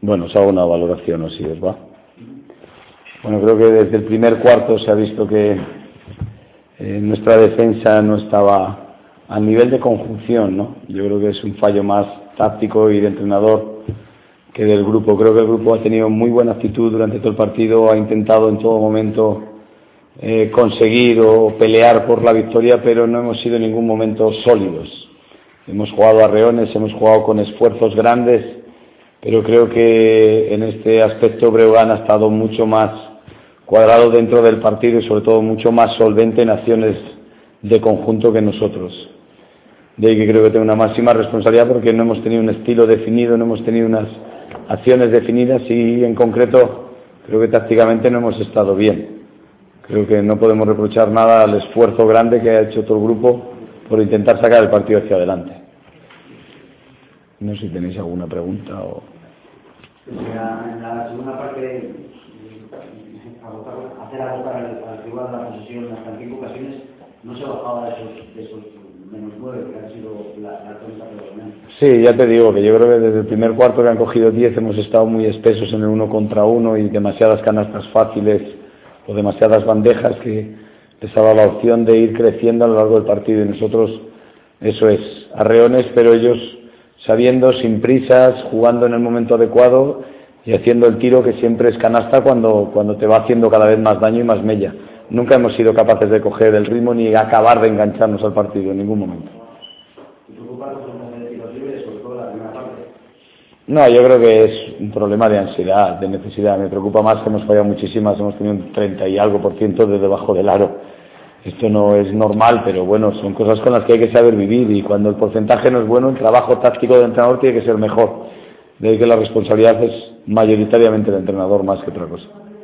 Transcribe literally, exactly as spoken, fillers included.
Bueno, os hago una valoración, o si os va. Bueno, creo que desde el primer cuarto se ha visto que eh, nuestra defensa no estaba al nivel de conjunción, ¿no? Yo creo que es un fallo más táctico y de entrenador que del grupo. Creo que el grupo ha tenido muy buena actitud durante todo el partido, ha intentado en todo momento eh, conseguir o pelear por la victoria, pero no hemos sido en ningún momento sólidos. Hemos jugado a reones, hemos jugado con esfuerzos grandes, pero creo que en este aspecto Breogán ha estado mucho más cuadrado dentro del partido y sobre todo mucho más solvente en acciones de conjunto que nosotros. De ahí que creo que tengo una máxima responsabilidad porque no hemos tenido un estilo definido, no hemos tenido unas acciones definidas y en concreto creo que tácticamente no hemos estado bien. Creo que no podemos reprochar nada al esfuerzo grande que ha hecho todo el grupo por intentar sacar el partido hacia adelante. No sé si tenéis alguna pregunta o... En la, en la segunda parte, hacer agotar al, al rival la posesión hasta en cinco ocasiones, no se bajaba de esos, de esos menos nueve que han sido la, la tónica predominante. Sí, ya te digo que yo creo que desde el primer cuarto que han cogido diez hemos estado muy espesos en el uno contra uno y demasiadas canastas fáciles o demasiadas bandejas que les ha dado la opción de ir creciendo a lo largo del partido y nosotros, eso es, arreones, pero ellos sabiendo, sin prisas, jugando en el momento adecuado y haciendo el tiro que siempre es canasta cuando, cuando te va haciendo cada vez más daño y más mella. Nunca hemos sido capaces de coger el ritmo ni acabar de engancharnos al partido en ningún momento. ¿Y preocupados por los tiros libres, sobre todo la primera parte? No, yo creo que es un problema de ansiedad, de necesidad. Me preocupa más que hemos fallado muchísimas, hemos tenido un treinta y algo por ciento de debajo del aro. Esto no es normal, pero bueno, son cosas con las que hay que saber vivir y cuando el porcentaje no es bueno, el trabajo táctico del entrenador tiene que ser mejor. De ahí que la responsabilidad es mayoritariamente del entrenador más que otra cosa.